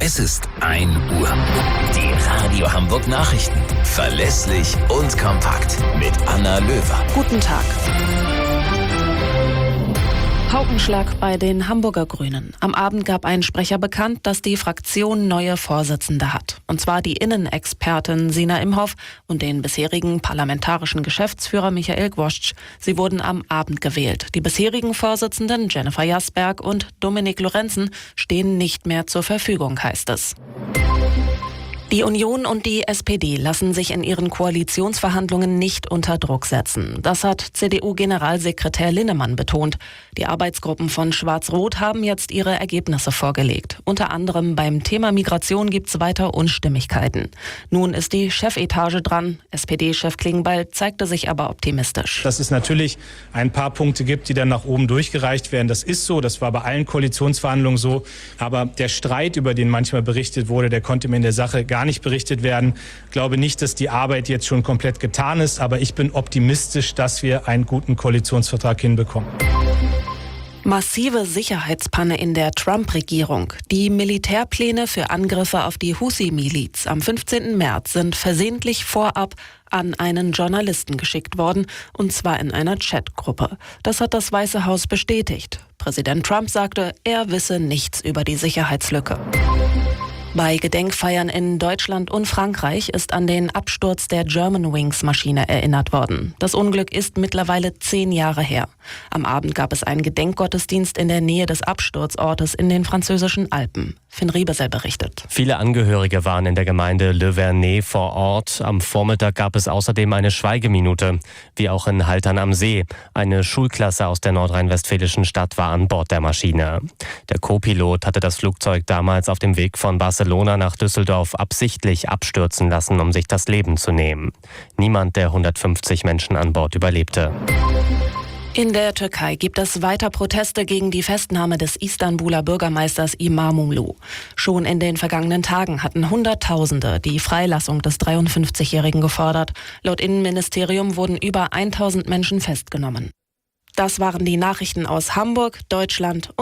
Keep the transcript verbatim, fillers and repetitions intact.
Es ist ein Uhr. Die Radio Hamburg Nachrichten. Verlässlich und kompakt. Mit Anna Löwer. Guten Tag. Paukenschlag bei den Hamburger Grünen. Am Abend gab ein Sprecher bekannt, dass die Fraktion neue Vorsitzende hat. Und zwar die Innenexpertin Sina Imhoff und den bisherigen parlamentarischen Geschäftsführer Michael Gwozdz. Sie wurden am Abend gewählt. Die bisherigen Vorsitzenden Jennifer Jasberg und Dominik Lorenzen stehen nicht mehr zur Verfügung, heißt es. Die Union und die S P D lassen sich in ihren Koalitionsverhandlungen nicht unter Druck setzen. Das hat C D U-Generalsekretär Linnemann betont. Die Arbeitsgruppen von Schwarz-Rot haben jetzt ihre Ergebnisse vorgelegt. Unter anderem beim Thema Migration gibt es weiter Unstimmigkeiten. Nun ist die Chefetage dran. S P D-Chef Klingbeil zeigte sich aber optimistisch. Dass es natürlich ein paar Punkte gibt, die dann nach oben durchgereicht werden. Das ist so, das war bei allen Koalitionsverhandlungen so. Aber der Streit, über den manchmal berichtet wurde, der konnte mir in der Sache gar nicht berichtet werden. Ich glaube nicht, dass die Arbeit jetzt schon komplett getan ist, aber ich bin optimistisch, dass wir einen guten Koalitionsvertrag hinbekommen. Massive Sicherheitspanne in der Trump-Regierung. Die Militärpläne für Angriffe auf die Husi-Miliz am fünfzehnten März sind versehentlich vorab an einen Journalisten geschickt worden, und zwar in einer Chatgruppe. Das hat das Weiße Haus bestätigt. Präsident Trump sagte, er wisse nichts über die Sicherheitslücke. Bei Gedenkfeiern in Deutschland und Frankreich ist an den Absturz der Germanwings-Maschine erinnert worden. Das Unglück ist mittlerweile zehn Jahre her. Am Abend gab es einen Gedenkgottesdienst in der Nähe des Absturzortes in den französischen Alpen. Finn Riebesel berichtet. Viele Angehörige waren in der Gemeinde Le Vernet vor Ort. Am Vormittag gab es außerdem eine Schweigeminute, wie auch in Haltern am See. Eine Schulklasse aus der nordrhein-westfälischen Stadt war an Bord der Maschine. Der Co-Pilot hatte das Flugzeug damals auf dem Weg von Barcelona nach Düsseldorf absichtlich abstürzen lassen, um sich das Leben zu nehmen. Niemand der hundertfünfzig Menschen an Bord überlebte. In der Türkei gibt es weiter Proteste gegen die Festnahme des Istanbuler Bürgermeisters İmamoğlu. Schon in den vergangenen Tagen hatten Hunderttausende die Freilassung des dreiundfünfzigjährigen gefordert. Laut Innenministerium wurden über tausend Menschen festgenommen. Das waren die Nachrichten aus Hamburg, Deutschland und